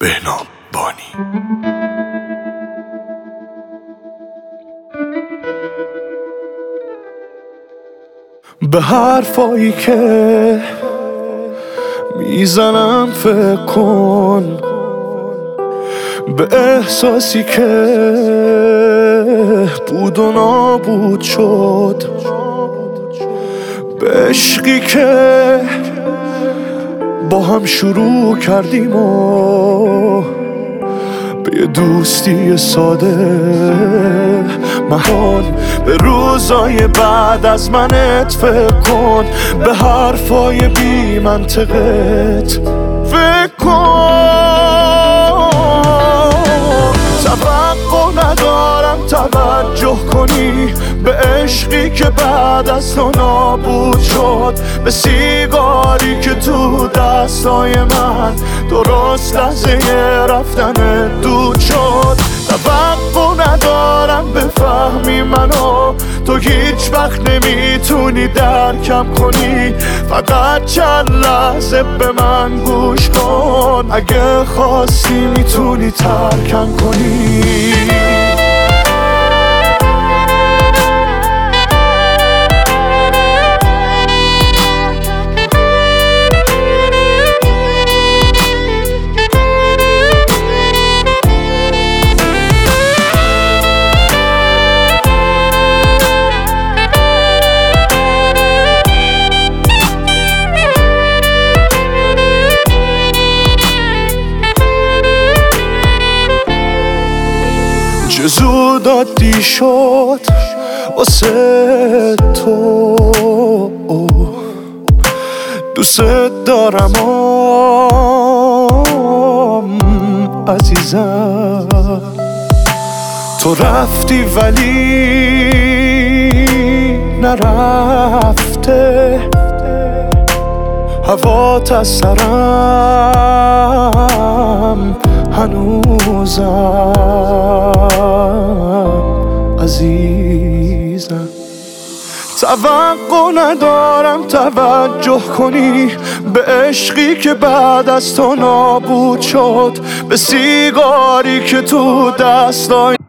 بهنام بانی. به حرفایی که میزنم فکر کن، به احساسی که بود و نابود شد، به عشقی که با هم شروع کردیم و به یه دوستی ساده مهان. به روزای بعد از منت فکر کن، به حرفای بی منطقت فکر کن. توقع ندارم توجه کنی به عشقی که بعد از تو نابود شد، به سیگاری که تو دستای من درست لحظه رفتن دود شد. توقع ندارم بفهمی منو، تو هیچ وقت نمیتونی درکم کنی، فقط چند لحظه به من گوش کن، اگه خواستی میتونی ترکم کنی. چه زود عادی شد واسه تو، دوست دارم عزیزم. تو رفتی ولی نرفته، هوات از سرم هنوزم عزیزم. توقع ندارم توجه کنی به عشقی که بعد از تو نابود شد، به سیگاری که تو دستای